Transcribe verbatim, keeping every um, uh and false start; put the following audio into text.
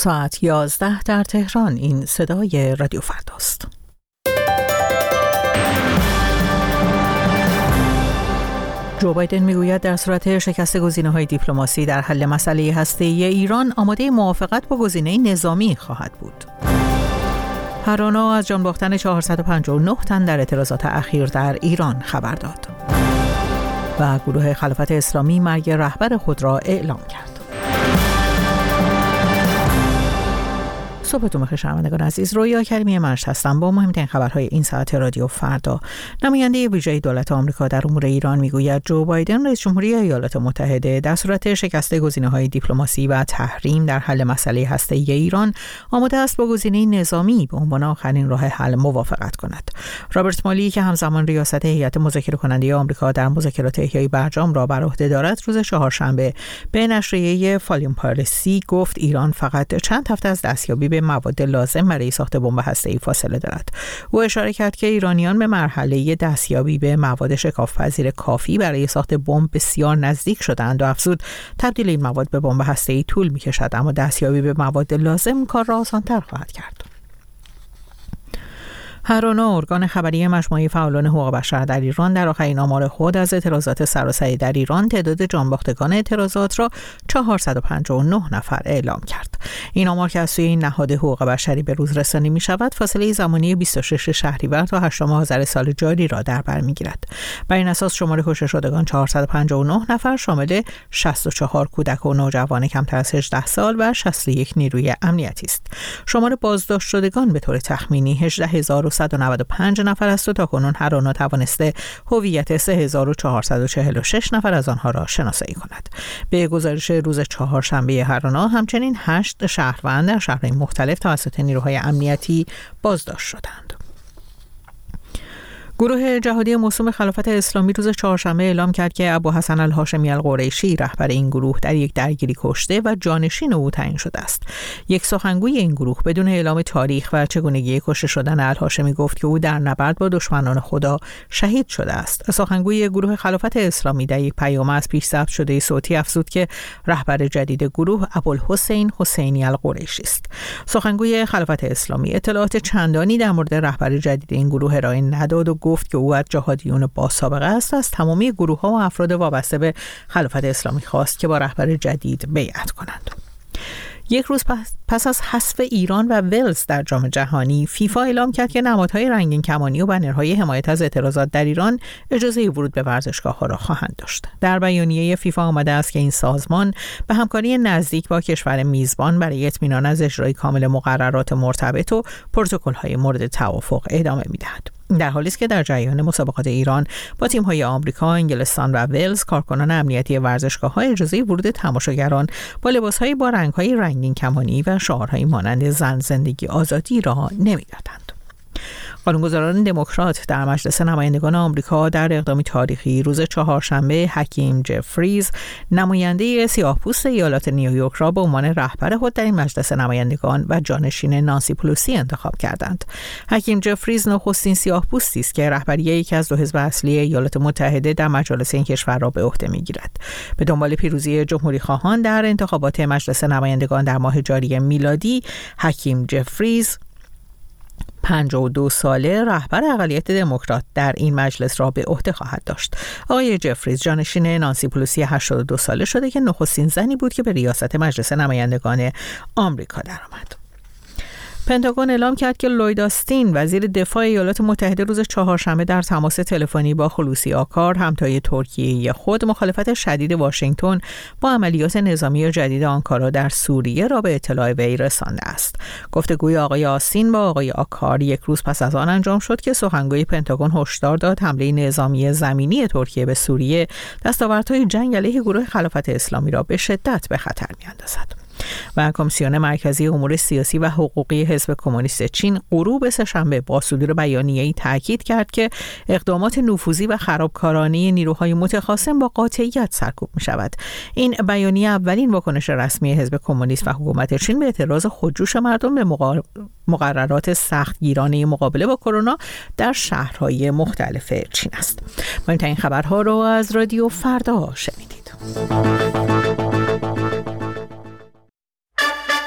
ساعت یازده در تهران. این صدای رادیو فرداست. جو بایدن میگوید در صورت شکست گزینه‌های دیپلماسی در حل مسئله هسته‌ای ایران آماده موافقت با گزینه نظامی خواهد بود. هرانا از جان باختن چهارصد و پنجاه و نه تن در اعتراضات اخیر در ایران خبر داد. و گروه خلافت اسلامی مرگ رهبر خود را اعلام کرد. صبحتون بخیر شنوندگان عزیز، رویا کریمی منشت هستم با مهمترین خبرهای این ساعت رادیو فردا. نماینده ویژه دولت آمریکا در امور ایران میگوید جو بایدن رئیس جمهوری ایالات متحده در صورت شکست گزینه‌های دیپلماسی و تحریم در حل مسئله هسته‌ای ایران آماده است با گزینه نظامی به عنوان آخرین راه حل موافقت کند. رابرت مالی که همزمان ریاست هیئت مذاکره کننده آمریکا در مذاکرات احیای برجام را بر عهده دارد، روز چهارشنبه به نشریه فالیم پارسی گفت ایران فقط چند هفته از دستیابی به مواد لازم برای ساخت بمب هسته‌ای فاصله دارد. او اشاره کرد که ایرانیان به مرحله دستیابی به مواد شکاف‌پذیر کافی برای ساخت بمب بسیار نزدیک شدند و افزود تبدیل این مواد به بمب هسته‌ای طول می‌کشد، اما دستیابی به مواد لازم کار را آسان‌تر خواهد کرد. هرانا، ارگان خبری مجموعه فعالان حقوق بشر در ایران، در آخرین آمار خود از اعتراضات سراسری در ایران تعداد جانباختگان اعتراضات را چهارصد و پنجاه و نه نفر اعلام کرد. این آمار که از سوی این نهاد حقوق بشری به روز رسانی می شود، فاصله زمانی بیست و شش شهریور تا هشتم آذر سال جاری را در بر می‌گیرد. بر این اساس شمار کشته شدگان چهارصد و پنجاه و نه نفر شامل شصت و چهار کودک و نوجوان کمتر از هجده سال و شصت و یک نیروی امنیتی است. شمار بازداشت شدگان به طور تخمینی هجده هزار و صد و نود و پنج نفر است و تاکنون هرانا توانسته هویت سه هزار و چهارصد و چهل و شش نفر از آنها را شناسایی کند. به گزارش روز چهارشنبه هرانا همچنین هشت شهروند در شهرهای مختلف توسط نیروهای امنیتی بازداشت شدند. گروه جهادی موسوم خلافت اسلامی روز چهارشنبه اعلام کرد که ابوحسن الهاشمی القریشی رهبر این گروه در یک درگیری کشته و جانشین او تعیین شده است. یک سخنگوی این گروه بدون اعلام تاریخ و چگونگی کشته شدن الهاشمی گفت که او در نبرد با دشمنان خدا شهید شده است. سخنگوی گروه خلافت اسلامی در یک پیام از پیش ضبط شده صوتی افزود که رهبر جدید گروه ابوالحسین حسینی القریشی است. سخنگوی خلافت اسلامی اطلاعات چندانی در مورد رهبر جدید این گروه ارائه نداد و گفت که او از جهادیون با سابقه است و از تمامی گروه‌ها و افراد وابسته به خلافت اسلامی خواست که با رهبر جدید بیعت کنند. یک روز پس از حذف ایران و ولز در جام جهانی، فیفا اعلام کرد که نمادهای رنگین کمانی و بنرهای حمایت از اعتراضات در ایران اجازه ورود به ورزشگاه‌ها را خواهند داشت. در بیانیه فیفا آمده است که این سازمان به همکاری نزدیک با کشور میزبان برای اطمینان از اجرای کامل مقررات مرتبط و پروتکل‌های مورد توافق ادامه می‌دهد. در حالی است که در جریان مسابقات ایران با تیم‌های آمریکا، انگلستان و ولز، کارکنان امنیتی ورزشگاه‌ها اجازه ورود تماشاگران با لباس‌های با رنگ‌های رنگین کمانی و شعارهایی مانند زن، زندگی، آزادی را نمی‌دادند. قانونگذاران دموکرات در مجلس نمایندگان آمریکا در اقدامی تاریخی روز چهارشنبه حکیم جفریز، نماینده سیاه‌پوست ایالات نیویورک، را به عنوان رهبر خود در این مجلس نمایندگان و جانشین نانسی پلوسی انتخاب کردند. حکیم جفریز نخستین سیاه‌پوستی است که رهبری یکی از دو حزب اصلی ایالات متحده در مجالس این کشور را به عهده می‌گیرد. به دنبال پیروزی جمهوری‌خواهان در انتخابات مجلس نمایندگان در ماه جاری میلادی، حکیم جفریز پنجاه و دو ساله رهبر اقلیت دموکرات در این مجلس را به عهده خواهد داشت. آقای جفریز جانشین نانسی پلوسی هشتاد و دو ساله شده که نخستین زنی بود که به ریاست مجلس نمایندگان آمریکا درآمد. پنتاگون اعلام کرد که لوید آستین، وزیر دفاع ایالات متحده، روز چهارشنبه در تماس تلفنی با خلوصی آکار، همتای ترکیه خود، مخالفت شدید واشنگتن با عملیات نظامی جدید آنکارا در سوریه را به اطلاع وی رسانده است. گفتگوی آقای آستین با آقای آکار یک روز پس از آن انجام شد که سخنگوی پنتاگون هشدار داد حمله نظامی زمینی ترکیه به سوریه دستاوردهای جنگ علیه گروه خلافت اسلامی را به شدت به خطر می‌اندازد. و کمیسیون مرکزی امور سیاسی و حقوقی حزب کمونیست چین غروب سه‌شنبه با صدور بیانیه‌ای تاکید کرد که اقدامات نفوذی و خرابکارانه نیروهای متخاصم با قاطعیت سرکوب می‌شود. این بیانیه اولین واکنش رسمی حزب کمونیست و حکومت چین به اعتراض خودجوش مردم به مقررات سختگیرانه مقابله با کرونا در شهرهای مختلف چین است. مهمترین خبرها را از رادیو فردا شنیدید.